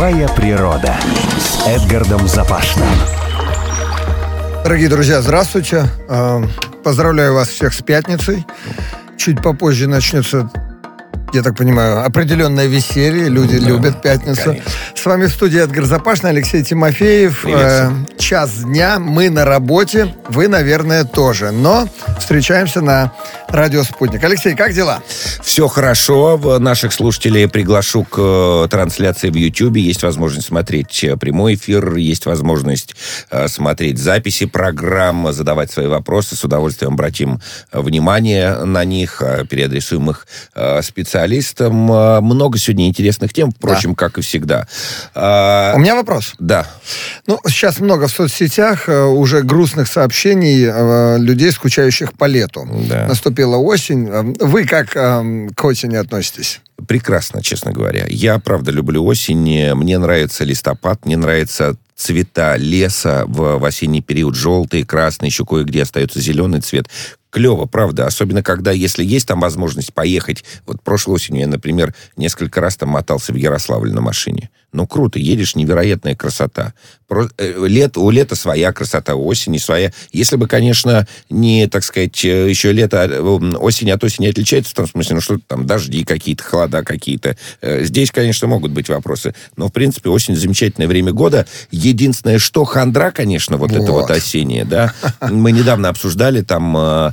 Живая природа с Эдгардом Запашным. Дорогие друзья, здравствуйте. Поздравляю вас всех с пятницей. Чуть попозже начнется, я так понимаю, определенное веселье. Люди любят пятницу. Конечно. С вами в студии Эдгар Запашный, Алексей Тимофеев. Час дня, мы на работе, вы, наверное, тоже. Но встречаемся на радио «Спутник». Алексей, как дела? Все хорошо. Наших слушателей приглашу к трансляции в Ютьюбе. Есть возможность смотреть прямой эфир, есть возможность смотреть записи программ, задавать свои вопросы. С удовольствием обратим внимание на них, переадресуем их специалистам. Много сегодня интересных тем, впрочем, как и всегда. У меня вопрос. Да. Сейчас много в соцсетях уже грустных сообщений людей, скучающих по лету. Да. Наступила осень. Вы как к осени относитесь? Прекрасно, честно говоря. Я, правда, люблю осень. Мне нравится листопад, мне нравятся цвета леса в осенний период. Желтый, красный, еще кое-где остается зеленый цвет. Клево, правда. Особенно, когда, если есть там возможность поехать. Вот прошлой осенью я, например, несколько раз там мотался в Ярославль на машине. Круто, едешь, невероятная красота. У лета своя красота, у осени своя. Если бы, конечно, не, так сказать, еще лето, осень от осени отличается в том смысле, что там дожди какие-то, холода какие-то. Здесь, конечно, могут быть вопросы. Но, в принципе, осень замечательное время года. Единственное, что хандра, конечно, это вот осенняя, да. Мы недавно обсуждали там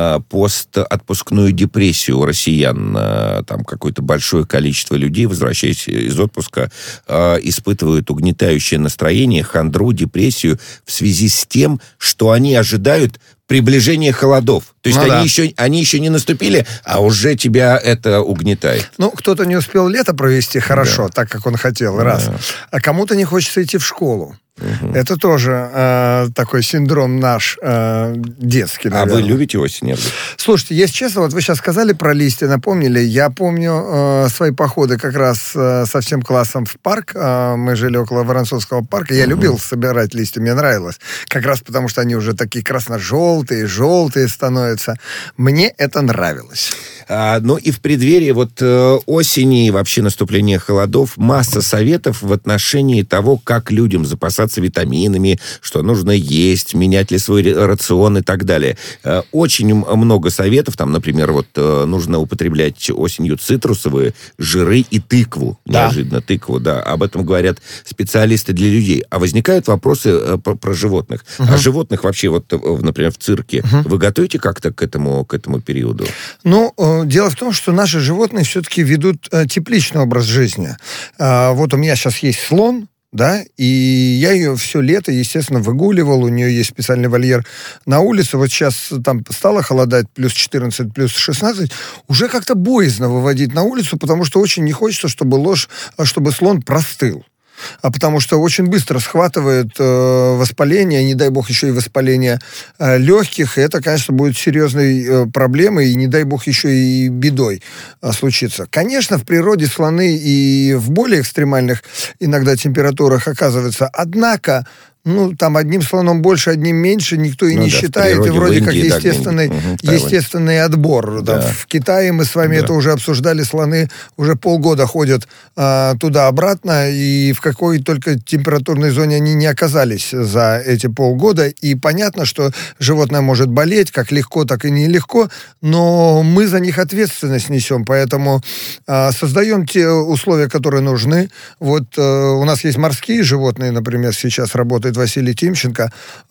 постотпускную депрессию у россиян. Там какое-то большое количество людей, возвращаясь из отпуска, испытывают угнетающее настроение, хандру, депрессию в связи с тем, что они ожидают приближения холодов. То есть они еще не наступили, а уже тебя это угнетает. Кто-то не успел лето провести хорошо, так как он хотел, раз. А кому-то не хочется идти в школу. Это тоже такой синдром наш детский, наверное. А вы любите осень? Слушайте, если честно, вот вы сейчас сказали про листья, напомнили. Я помню свои походы как раз со всем классом в парк. Мы жили около Воронцовского парка. Я любил собирать листья, мне нравилось. Как раз потому, что они уже такие красно-желтые, желтые становятся. Мне это нравилось. И в преддверии осени и вообще наступления холодов масса советов в отношении того, как людям запасаться витаминами, что нужно есть, менять ли свой рацион и так далее. Очень много советов. Там, например, нужно употреблять осенью цитрусовые, жиры и тыкву. Да. Неожиданно тыкву, да. Об этом говорят специалисты для людей. А возникают вопросы про животных. А животных вообще, например, в цирке, вы готовите как-то к этому периоду? Дело в том, что наши животные все-таки ведут тепличный образ жизни. У меня сейчас есть слон, да, и я ее все лето, естественно, выгуливал, у нее есть специальный вольер на улице. Вот сейчас там стало холодать, плюс 14, плюс 16, уже как-то боязно выводить на улицу, потому что очень не хочется, чтобы слон простыл. Потому что очень быстро схватывает воспаление, не дай бог еще и воспаление легких, и это, конечно, будет серьезной проблемой, и не дай бог еще и бедой случится. Конечно, в природе слоны и в более экстремальных иногда температурах оказываются, однако там одним слоном больше, одним меньше, никто и не считает, и вроде как естественный отбор. Да. В Китае мы с вами это уже обсуждали, слоны уже полгода ходят туда-обратно, и в какой только температурной зоне они не оказались за эти полгода, и понятно, что животное может болеть, как легко, так и нелегко, но мы за них ответственность несем, поэтому создаем те условия, которые нужны. У нас есть морские животные, например, сейчас работают Василий Тимченко.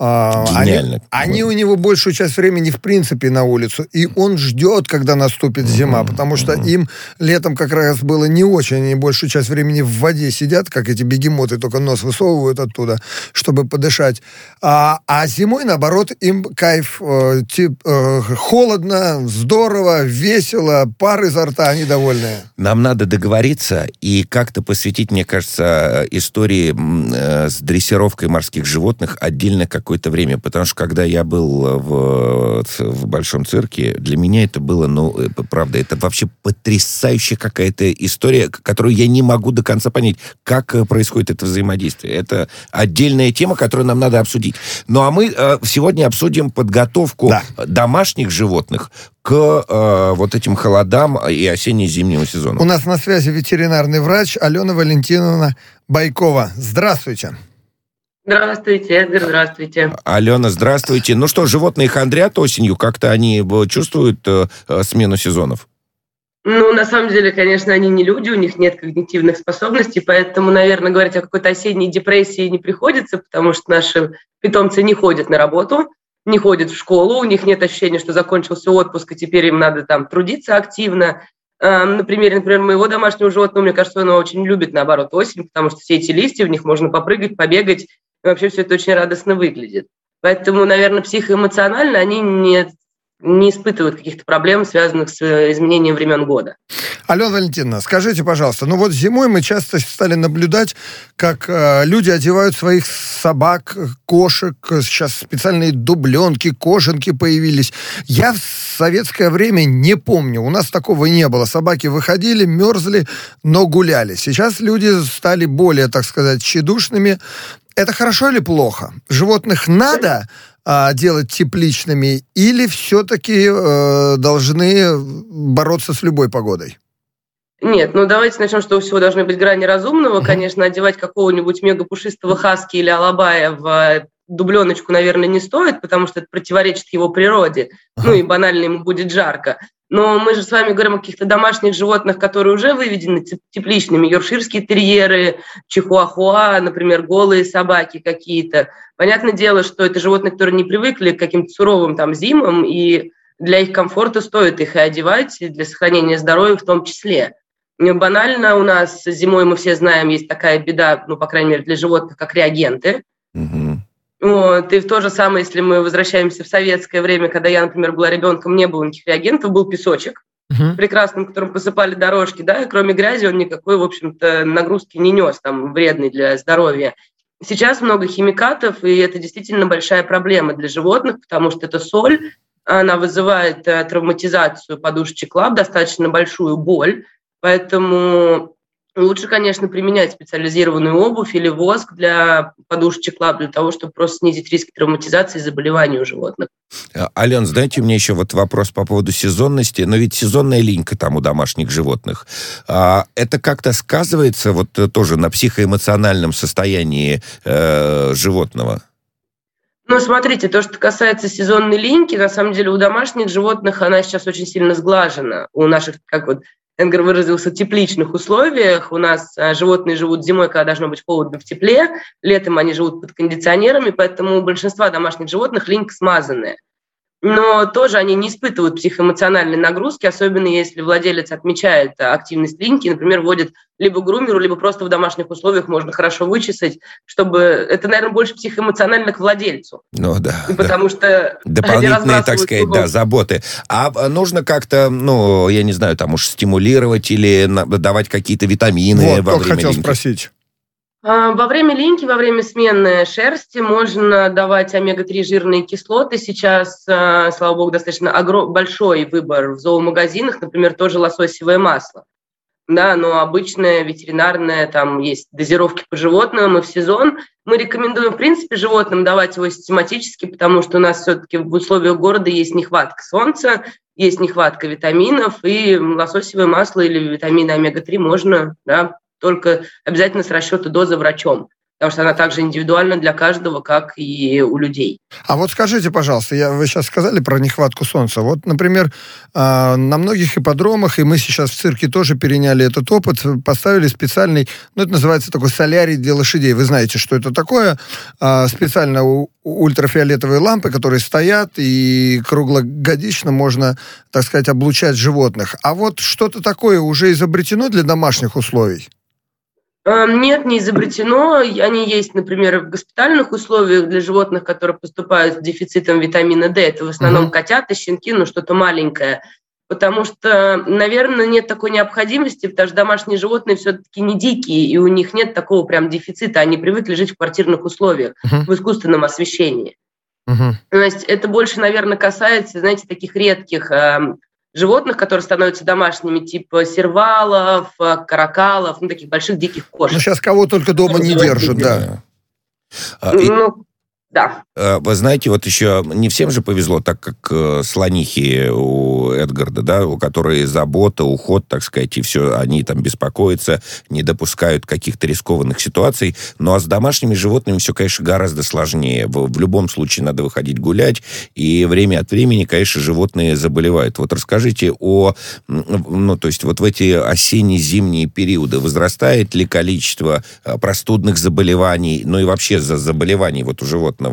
Они у него большую часть времени в принципе на улицу, и он ждет, когда наступит зима, потому что им летом как раз было не очень, они большую часть времени в воде сидят, как эти бегемоты, только нос высовывают оттуда, чтобы подышать. А зимой, наоборот, им кайф, холодно, здорово, весело, пар изо рта, они довольные. Нам надо договориться и как-то посвятить, мне кажется, истории с дрессировкой морских цирковских животных отдельно какое-то время, потому что когда я был в Большом цирке, для меня это было, правда, это вообще потрясающая какая-то история, которую я не могу до конца понять, как происходит это взаимодействие. Это отдельная тема, которую нам надо обсудить. Ну, а мы сегодня обсудим подготовку домашних животных к вот этим холодам и осенне-зимнему сезону. У нас на связи ветеринарный врач Алена Валентиновна Байкова. Здравствуйте. Здравствуйте, Эдгар, здравствуйте. Алена, здравствуйте. Ну что, животные хандрят осенью? Как-то они чувствуют смену сезонов? Ну, на самом деле, конечно, они не люди, у них нет когнитивных способностей, поэтому, наверное, говорить о какой-то осенней депрессии не приходится, потому что наши питомцы не ходят на работу, не ходят в школу, у них нет ощущения, что закончился отпуск, и теперь им надо там трудиться активно. Например, моего домашнего животного, мне кажется, он очень любит, наоборот, осень, потому что все эти листья, в них можно попрыгать, побегать, и вообще все это очень радостно выглядит. Поэтому, наверное, психоэмоционально они не испытывают каких-то проблем, связанных с изменением времен года. Алена Валентиновна, скажите, пожалуйста, вот зимой мы часто стали наблюдать, как люди одевают своих собак, кошек, сейчас специальные дубленки, кожанки появились. Я в советское время не помню, у нас такого не было. Собаки выходили, мерзли, но гуляли. Сейчас люди стали более, так сказать, тщедушными. Это хорошо или плохо? Животных надо делать тепличными или все-таки должны бороться с любой погодой? Нет, давайте начнем, что у всего должны быть грани разумного. Конечно, одевать какого-нибудь мегапушистого хаски или алабая в дубленочку, наверное, не стоит, потому что это противоречит его природе. И банально ему будет жарко. Но мы же с вами говорим о каких-то домашних животных, которые уже выведены тепличными. Йоркширские терьеры, чихуахуа, например, голые собаки какие-то. Понятное дело, что это животные, которые не привыкли к каким-то суровым зимам, и для их комфорта стоит их и одевать, и для сохранения здоровья в том числе. Банально у нас зимой, мы все знаем, есть такая беда, по крайней мере, для животных, как реагенты. И в то же самое, если мы возвращаемся в советское время, когда я, например, была ребенком, не было никаких реагентов, был песочек прекрасным, которым посыпали дорожки, и кроме грязи он никакой, в общем-то, нагрузки не нес, вредный для здоровья. Сейчас много химикатов, и это действительно большая проблема для животных, потому что это соль, она вызывает травматизацию подушечек лап, достаточно большую боль, поэтому лучше, конечно, применять специализированную обувь или воск для подушечек лап, для того, чтобы просто снизить риск травматизации и заболеваний у животных. Ален, знаете, у меня еще вопрос по поводу сезонности. Но ведь сезонная линька у домашних животных. Это как-то сказывается тоже на психоэмоциональном состоянии животного? Смотрите, то, что касается сезонной линьки, на самом деле у домашних животных она сейчас очень сильно сглажена. У наших, Эдгар выразился, в тепличных условиях. У нас животные живут зимой, когда должно быть холодно, в тепле. Летом они живут под кондиционерами, поэтому у большинства домашних животных линька смазанная. Но тоже они не испытывают психоэмоциональной нагрузки, особенно если владелец отмечает активность линьки, например, вводит либо грумеру, либо просто в домашних условиях можно хорошо вычесать, чтобы... Это, наверное, больше психоэмоционально к владельцу. Потому что... Дополнительные, так сказать, заботы. А нужно как-то, я не знаю, уж стимулировать или давать какие-то витамины во время хотел линьки? Спросить. Во время линьки, во время смены шерсти можно давать омега-3 жирные кислоты. Сейчас, слава богу, достаточно большой выбор в зоомагазинах, например, тоже лососевое масло. Но обычное, ветеринарное, есть дозировки по животным, и в сезон мы рекомендуем, в принципе, животным давать его систематически, потому что у нас все-таки в условиях города есть нехватка солнца, есть нехватка витаминов, и лососевое масло или витамины омега-3 можно, только обязательно с расчета дозы врачом, потому что она также индивидуальна для каждого, как и у людей. А скажите, пожалуйста, вы сейчас сказали про нехватку солнца. Например, на многих ипподромах, и мы сейчас в цирке тоже переняли этот опыт, поставили специальный, это называется такой солярий для лошадей. Вы знаете, что это такое? Специально ультрафиолетовые лампы, которые стоят, и круглогодично можно, так сказать, облучать животных. А что-то такое уже изобретено для домашних условий? Нет, не изобретено. Они есть, например, в госпитальных условиях для животных, которые поступают с дефицитом витамина D. Это в основном котята, щенки, что-то маленькое. потому что, наверное, нет такой необходимости, потому что домашние животные все-таки не дикие, и у них нет такого прям дефицита, они привыкли жить в квартирных условиях, в искусственном освещении. То есть это больше, наверное, касается, знаете, таких редких животных, которые становятся домашними, типа сервалов, каракалов, таких больших диких кошек. Ну, сейчас кого только дома не держат, да. Да. Вы знаете, вот еще не всем же повезло, так как слонихи у Эдгарда, да, у которой забота, уход, так сказать, и все, они там беспокоятся, не допускают каких-то рискованных ситуаций. Ну, а с домашними животными все, конечно, гораздо сложнее. В любом случае надо выходить гулять, и время от времени, конечно, животные заболевают. Вот расскажите то есть вот в эти осенне-зимние периоды возрастает ли количество простудных заболеваний, ну и вообще заболеваний вот у животных?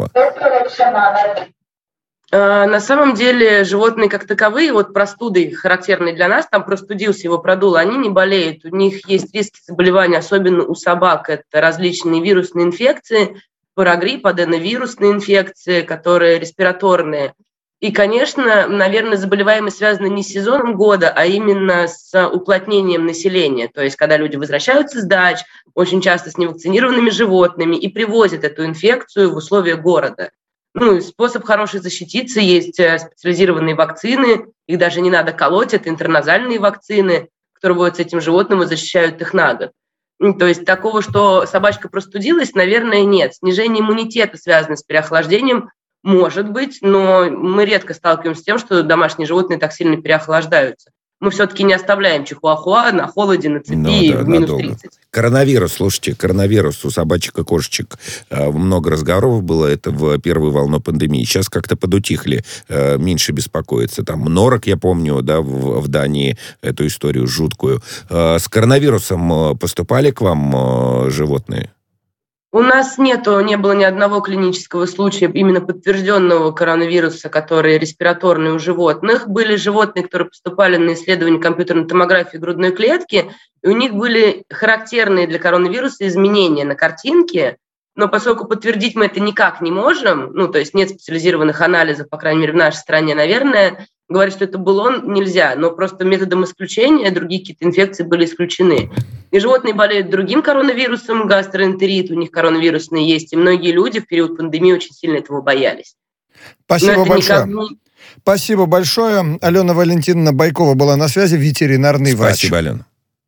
На самом деле животные как таковые, вот простуды, характерные для нас, там простудился, его продуло, они не болеют. У них есть риски заболевания, особенно у собак. Это различные вирусные инфекции, парагрипп, аденовирусные инфекции, которые респираторные. И, конечно, наверное, заболеваемость связана не с сезоном года, а именно с уплотнением населения. То есть, когда люди возвращаются с дач, очень часто с невакцинированными животными, и привозят эту инфекцию в условия города. Способ хороший защититься, есть специализированные вакцины, их даже не надо колоть, это интерназальные вакцины, которые вводятся этим животным и защищают их на год. То есть такого, что собачка простудилась, наверное, нет. Снижение иммунитета связано с переохлаждением, может быть, но мы редко сталкиваемся с тем, что домашние животные так сильно переохлаждаются. Мы все-таки не оставляем чихуахуа на холоде, на цепи в минус 30. Коронавирус, слушайте, у собачек и кошечек много разговоров было, это в первую волну пандемии. Сейчас как-то подутихли, меньше беспокоиться. Там норок, я помню, да, в Дании эту историю жуткую. С коронавирусом поступали к вам животные? У нас не было ни одного клинического случая именно подтвержденного коронавируса, который респираторный у животных. Были животные, которые поступали на исследование компьютерной томографии грудной клетки, и у них были характерные для коронавируса изменения на картинке, но поскольку подтвердить мы это никак не можем, то есть нет специализированных анализов, по крайней мере, в нашей стране, наверное, говорить, что это был он, нельзя, но просто методом исключения другие какие-то инфекции были исключены. И животные болеют другим коронавирусом, гастроэнтерит, у них коронавирусный есть, и многие люди в период пандемии очень сильно этого боялись. Спасибо большое. Спасибо большое. Алена Валентиновна Байкова была на связи, ветеринарный врач. Спасибо, Алена.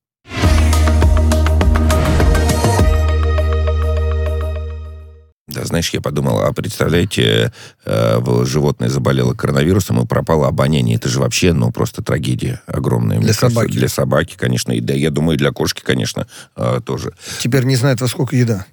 Да, знаешь, я подумал, представляете, животное заболело коронавирусом и пропало обоняние. Это же вообще, просто трагедия огромная. Для собаки. Для собаки, конечно, и да, я думаю, для кошки, конечно, тоже. Теперь не знает, во сколько еда.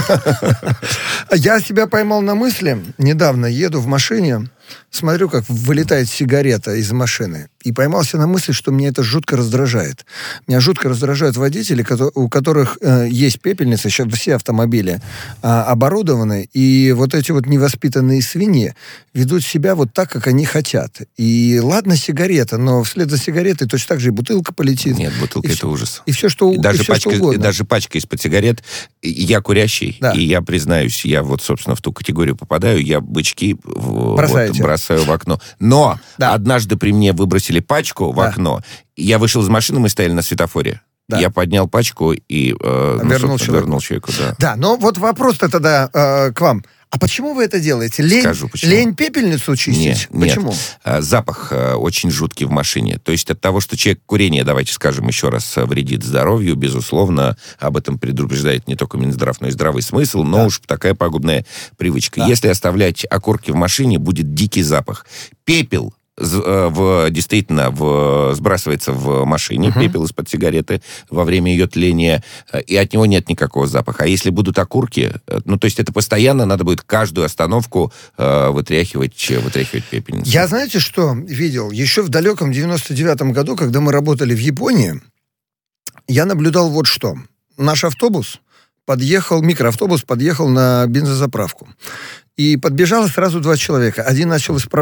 Я себя поймал на мысли. Недавно еду в машине, смотрю, как вылетает сигарета из машины. И поймался на мысли, что меня это жутко раздражает. Меня жутко раздражают водители, у которых есть пепельницы, сейчас все автомобили оборудованы, и вот эти вот невоспитанные свиньи ведут себя вот так, как они хотят. И ладно сигарета, но вслед за сигаретой точно так же и бутылка полетит. Нет, бутылка — это ужас. И все, что, даже все, пачка, что угодно. Даже пачка из-под сигарет. Я курящий, да. И я признаюсь, я вот, собственно, в ту категорию попадаю, я бычки бросаю в окно. Но однажды при мне выбросили пачку в окно, я вышел из машины, мы стояли на светофоре. Да. Я поднял пачку и вернул человеку. Да, но вот вопрос-то тогда к вам. А почему вы это делаете? Скажу, почему. Лень пепельницу чистить? Нет. Почему? Запах очень жуткий в машине. То есть от того, что человек курение, давайте скажем еще раз, вредит здоровью, безусловно, об этом предупреждает не только Минздрав, но и здравый смысл, но уж такая пагубная привычка. Да. Если оставлять окурки в машине, будет дикий запах. Пепел действительно сбрасывается в машине, пепел из-под сигареты во время ее тления, и от него нет никакого запаха. А если будут окурки, то есть это постоянно надо будет каждую остановку вытряхивать пепельницу. Я, знаете, что видел? Еще в далеком 99-м году, когда мы работали в Японии, я наблюдал вот что. Наш микроавтобус подъехал на бензозаправку. И подбежало сразу 2 человека. Один начал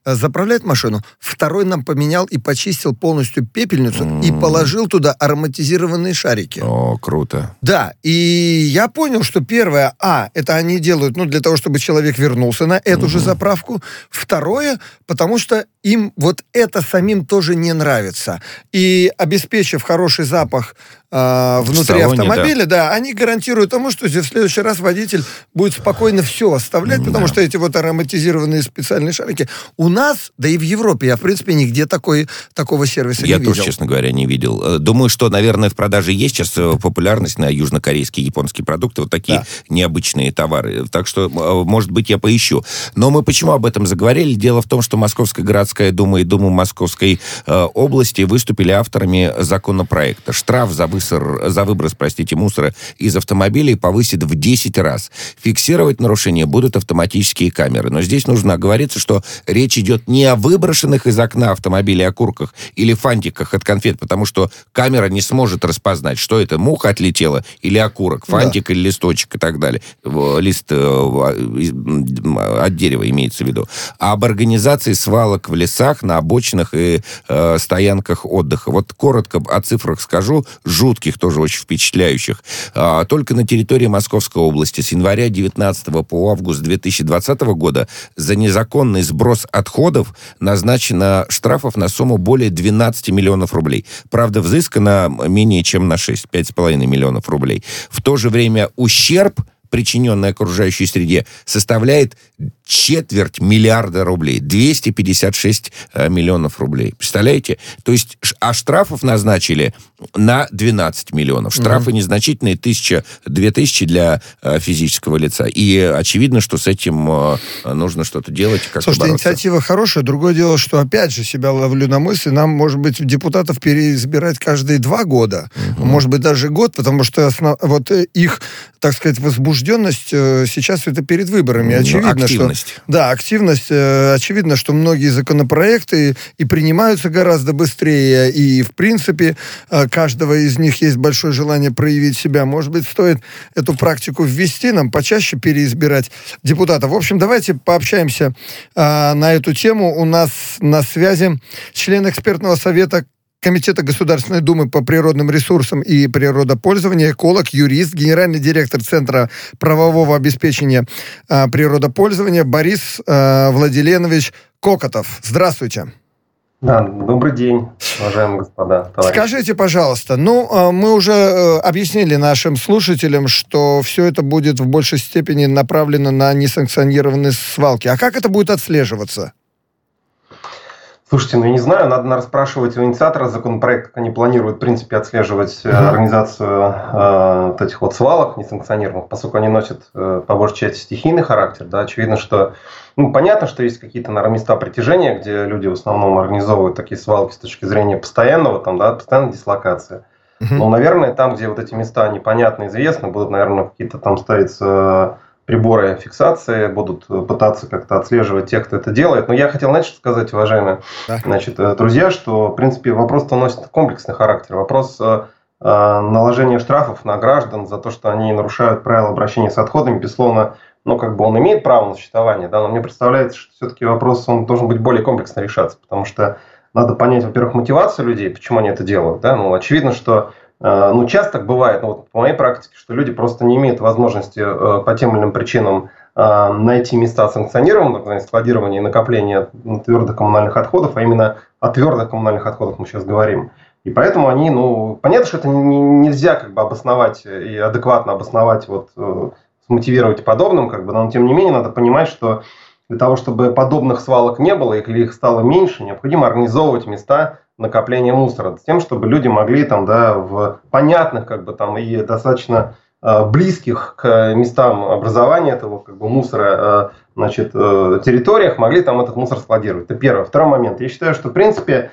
заправляет машину, второй нам поменял и почистил полностью пепельницу и положил туда ароматизированные шарики. О, круто. Да, и я понял, что первое, это они делают, для того, чтобы человек вернулся на эту же заправку. Второе, потому что им вот это самим тоже не нравится. И обеспечив хороший запах внутри салоне, автомобиля, да, они гарантируют тому, что в следующий раз водитель будет спокойно все оставлять, потому что эти вот ароматизированные специальные шарики у нас, да и в Европе, я, в принципе, нигде такого сервиса не видел. Я тоже, честно говоря, не видел. Думаю, что, наверное, в продаже есть сейчас популярность на южнокорейские, японские продукты, вот такие необычные товары. Так что, может быть, я поищу. Но мы почему об этом заговорили? Дело в том, что Московская городская дума и Дума Московской области выступили авторами законопроекта. Штраф за выброс, мусора из автомобилей повысит в 10 раз. Фиксировать нарушения будут автоматические камеры. Но здесь нужно оговориться, что речь идет не о выброшенных из окна автомобиля окурках или фантиках от конфет, потому что камера не сможет распознать, что это, муха отлетела или окурок, фантик или листочек и так далее. Лист от дерева имеется в виду. А об организации свалок в лесах, на обочинах и стоянках отдыха. Вот коротко о цифрах скажу, жутких, тоже очень впечатляющих. Только на территории Московской области с января 2019 по август 2020 года за незаконный сброс отходов назначено штрафов на сумму более 12 миллионов рублей. Правда, взыскано менее чем на 5,5 миллионов рублей. В то же время ущерб, причиненный окружающей среде, составляет 250 миллиона рублей. 256 миллионов рублей. Представляете? То есть, штрафов назначили на 12 миллионов. Штрафы незначительные, 1000-2000 для физического лица. И очевидно, что с этим нужно что-то делать. Слушайте, инициатива хорошая. Другое дело, что опять же себя ловлю на мысли, нам, может быть, депутатов переизбирать каждые 2 года. Может быть, даже год, потому что вот их, так сказать, возбужденность сейчас это перед выборами. Очевидно, активность. Активность. Очевидно, что многие законопроекты и принимаются гораздо быстрее, и, в принципе, каждого из них есть большое желание проявить себя. Может быть, стоит эту практику ввести, нам почаще переизбирать депутатов. В общем, давайте пообщаемся на эту тему. У нас на связи член экспертного совета Комитета Государственной Думы по природным ресурсам и природопользованию, эколог, юрист, генеральный директор Центра правового обеспечения природопользования Борис Владиленович Кокотов. Здравствуйте. Да, добрый день, уважаемые господа, товарищи. Скажите, пожалуйста, мы уже объяснили нашим слушателям, что все это будет в большей степени направлено на несанкционированные свалки. А как это будет отслеживаться? Слушайте, я не знаю, надо расспрашивать у инициатора законопроекта, как они планируют, в принципе, отслеживать организацию этих вот свалок несанкционированных, поскольку они носят, по большей части, стихийный характер. Да, очевидно, что, понятно, что есть какие-то, наверное, места притяжения, где люди в основном организовывают такие свалки с точки зрения постоянной дислокации. Но, наверное, там, где вот эти места непонятно известны, будут, наверное, какие-то там ставиться приборы фиксации, будут пытаться как-то отслеживать тех, кто это делает. Но я хотел, что сказать, уважаемые друзья, что, в принципе, вопрос-то носит комплексный характер. Вопрос наложения штрафов на граждан за то, что они нарушают правила обращения с отходами, безусловно, он имеет право на существование, да, но мне представляется, что все-таки вопрос, он должен быть более комплексно решаться, потому что надо понять, во-первых, мотивацию людей, почему они это делают, да, очевидно, что часто так бывает, по моей практике, что люди просто не имеют возможности по тем или иным причинам найти места санкционированного складирования и накопления твердых коммунальных отходов, а именно о твердых коммунальных отходах мы сейчас говорим. И поэтому они, понятно, что это нельзя обосновать и адекватно обосновать, смотивировать подобным, но тем не менее надо понимать, что для того, чтобы подобных свалок не было, или их стало меньше, необходимо организовывать места накопления мусора, с тем, чтобы люди могли в понятных, и достаточно близких к местам образования этого мусора, территориях могли этот мусор складировать. Это первое. Второй момент. Я считаю, что в принципе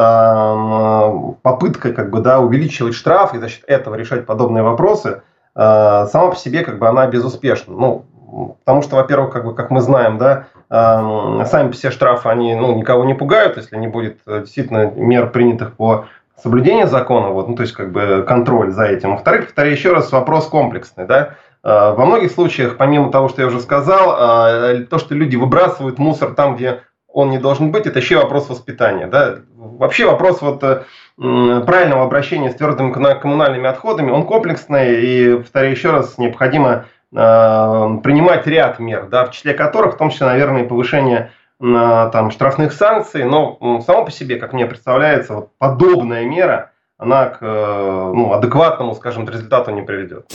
попытка увеличивать штраф и за счет этого решать подобные вопросы сама по себе она безуспешна. Потому что, во-первых, как мы знаем, сами все штрафы, они никого не пугают, если не будет действительно мер, принятых по соблюдению закона, контроль за этим. Во-вторых, повторяю еще раз, вопрос комплексный. Да? Во многих случаях, помимо того, что я уже сказал, то, что люди выбрасывают мусор там, где он не должен быть, это еще вопрос воспитания. Да? Вообще вопрос правильного обращения с твердыми коммунальными отходами, он комплексный, и, повторяю еще раз, необходимо принимать ряд мер, да, в числе которых, в том числе, наверное, повышение штрафных санкций, но само по себе, как мне представляется, подобная мера, она к адекватному, скажем, результату не приведет.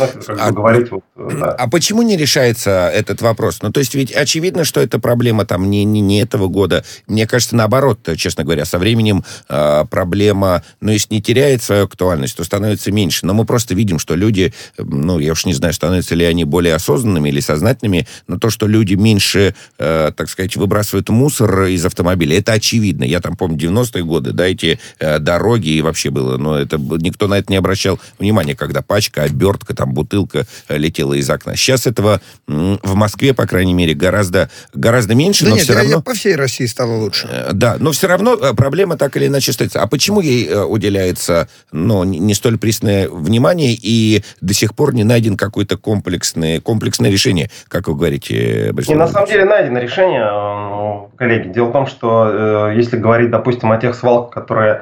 А почему не решается этот вопрос? То есть ведь очевидно, что это проблема не этого года. Мне кажется, наоборот, честно говоря, со временем проблема, если не теряет свою актуальность, то становится меньше. Но мы просто видим, что люди, я уж не знаю, становятся ли они более осознанными или сознательными, но то, что люди меньше, так сказать, выбрасывают мусор из автомобиля, это очевидно. Я помню 90-е годы, эти дороги, и вообще было, никто на это не обращал внимания, когда пачка, обертка, бутылка летела из окна. Сейчас этого в Москве, по крайней мере, гораздо меньше, но все равно... по всей России стало лучше. Да, но все равно проблема так или иначе остается. А почему ей уделяется не столь пристальное внимание и до сих пор не найден какое-то комплексное решение, как вы говорите, Борис Владимирович? На самом деле найдено решение, коллеги. Дело в том, что если говорить, допустим, о тех свалках, которые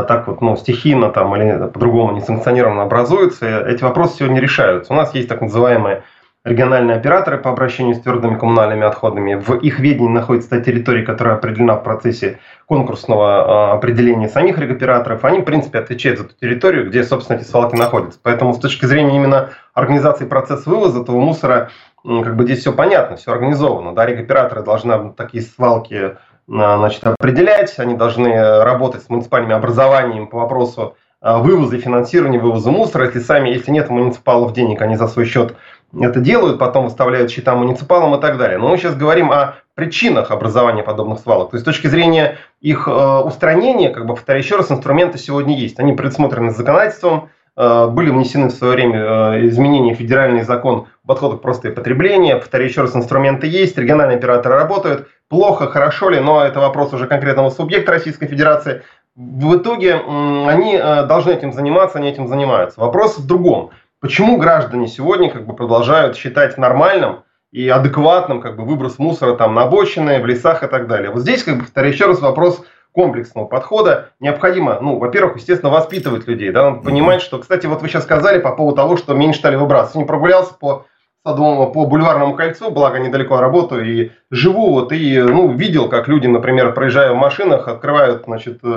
стихийно или по-другому несанкционированно образуются, эти вопросы сегодня решаются. У нас есть так называемые региональные операторы по обращению с твердыми коммунальными отходами. В их ведении находится та территория, которая определена в процессе конкурсного определения самих регоператоров. Они, в принципе, отвечают за ту территорию, где, собственно, эти свалки находятся. Поэтому с точки зрения именно организации процесса вывоза этого мусора, здесь все понятно, все организовано. Да, регоператоры должны такие свалки определять, они должны работать с муниципальными образованиями по вопросу вывоза и финансирования вывоза мусора. Если нет у муниципалов денег, они за свой счет это делают, потом выставляют счета муниципалам и так далее. Но мы сейчас говорим о причинах образования подобных свалок. То есть с точки зрения их устранения, повторяю еще раз, инструменты сегодня есть. Они предусмотрены законодательством, были внесены в свое время изменения в федеральный закон об отходах простое потребление. Повторяю еще раз, инструменты есть, региональные операторы работают. Плохо, хорошо ли, но это вопрос уже конкретного субъекта Российской Федерации. В итоге они должны этим заниматься, они этим занимаются. Вопрос в другом. Почему граждане сегодня продолжают считать нормальным и адекватным выброс мусора на обочины, в лесах и так далее? Вот здесь, повторяю еще раз, вопрос комплексного подхода. Необходимо, во-первых, естественно, воспитывать людей. Да? Надо понимать, что, кстати, вы сейчас сказали по поводу того, что меньше стали выбрасывать. Я не прогулялся по Бульварному кольцу, благо недалеко работаю и живу, и видел, как люди, например, проезжая в машинах, открывают,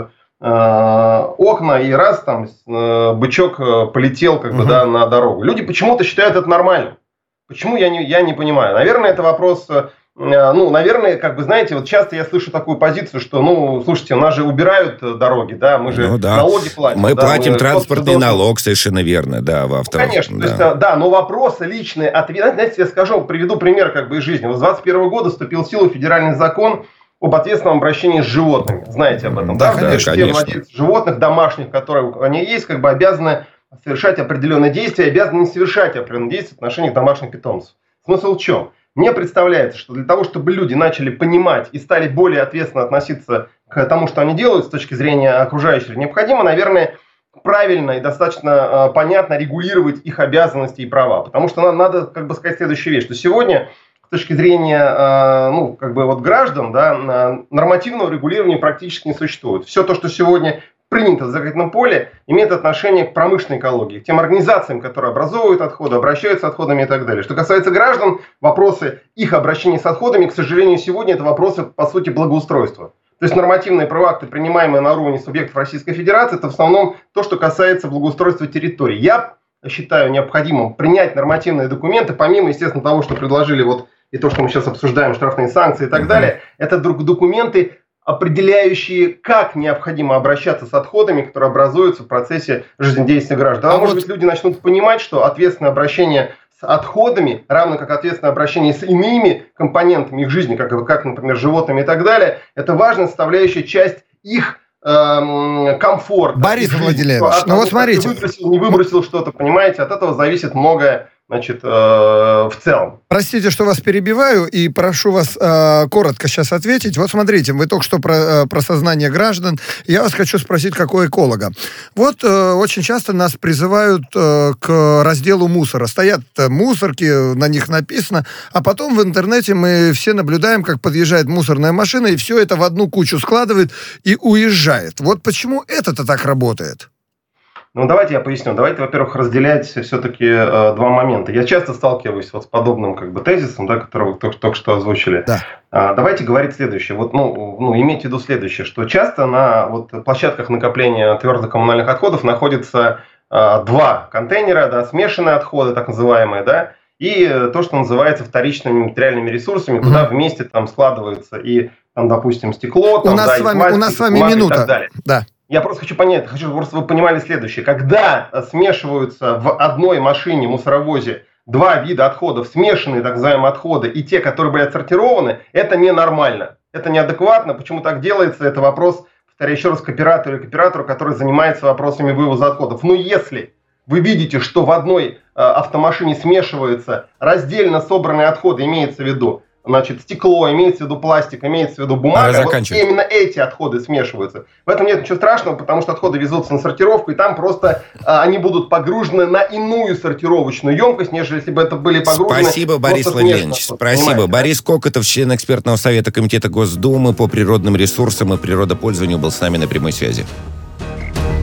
окна, и раз бычок полетел на дорогу. Люди почему-то считают это нормальным. Почему, я не понимаю. Наверное, это вопрос... наверное, знаете, часто я слышу такую позицию, что, слушайте, у нас же убирают дороги, да, мы же налоги платим. Мы платим транспортный налог, совершенно верно, да, в автомобиле. Конечно, да. То есть, но вопросы личные, знаете, я приведу пример из жизни. С 2021 года вступил в силу федеральный закон об ответственном обращении с животными. Знаете об этом, да? Конечно. Все владельцы животных, домашних, которые они есть, обязаны совершать определенные действия, обязаны не совершать определенные действия в отношении домашних питомцев. Смысл в чем? Мне представляется, что для того, чтобы люди начали понимать и стали более ответственно относиться к тому, что они делают с точки зрения окружающих, необходимо, наверное, правильно и достаточно понятно регулировать их обязанности и права. Потому что надо сказать следующую вещь, что сегодня с точки зрения граждан, да, нормативного регулирования практически не существует. Все то, что сегодня принято в закрытом поле, имеет отношение к промышленной экологии, к тем организациям, которые образовывают отходы, обращаются с отходами и так далее. Что касается граждан, вопросы их обращения с отходами, к сожалению, сегодня это вопросы, по сути, благоустройства. То есть нормативные правоакты, принимаемые на уровне субъектов Российской Федерации, это в основном то, что касается благоустройства территорий. Я считаю необходимым принять нормативные документы, помимо, естественно, того, что предложили и то, что мы сейчас обсуждаем, штрафные санкции и так далее, это документы, определяющие, как необходимо обращаться с отходами, которые образуются в процессе жизнедействия граждан. Может быть, люди начнут понимать, что ответственное обращение с отходами, равно как ответственное обращение с иными компонентами их жизни, как например, животными и так далее, это важная составляющая часть их комфорта. Борис Владимирович, смотрите. Не выбросил что-то, понимаете, от этого зависит многое значит, в целом. Простите, что вас перебиваю, и прошу вас коротко сейчас ответить. Вот смотрите, вы только что про сознание граждан. Я вас хочу спросить, как у эколога. Вот очень часто нас призывают к разделу мусора. Стоят мусорки, на них написано, а потом в интернете мы все наблюдаем, как подъезжает мусорная машина, и все это в одну кучу складывает и уезжает. Вот почему это-то так работает? Ну, давайте я поясню. Давайте, во-первых, разделять все-таки два момента. Я часто сталкиваюсь вот с подобным тезисом, да, который вы только что озвучили. Да. Давайте говорить следующее. Вот, имейте в виду следующее, что часто на площадках накопления твердых коммунальных отходов находятся два контейнера, да, смешанные отходы, так называемые, да, и то, что называется вторичными материальными ресурсами, куда вместе там складывается и, там, допустим, стекло, там, у нас с вами минута. И так далее. Да. Я просто хочу понять, просто вы понимали следующее. Когда смешиваются в одной машине, мусоровозе, два вида отходов, смешанные так называемые отходы, и те, которые были отсортированы, это ненормально. Это неадекватно. Почему так делается? Это вопрос, повторяю еще раз, к оператору, который занимается вопросами вывоза отходов. Но если вы видите, что в одной автомашине смешиваются раздельно собранные отходы, имеется в виду, значит, стекло, имеется в виду пластик, имеется в виду бумага, вот именно эти отходы смешиваются. В этом нет ничего страшного, потому что отходы везутся на сортировку, и там просто они будут погружены на иную сортировочную емкость, нежели если бы это были погружены... Спасибо, Борис Владимирович. Спасибо. Борис Кокотов, член экспертного совета Комитета Госдумы по природным ресурсам и природопользованию, был с нами на прямой связи.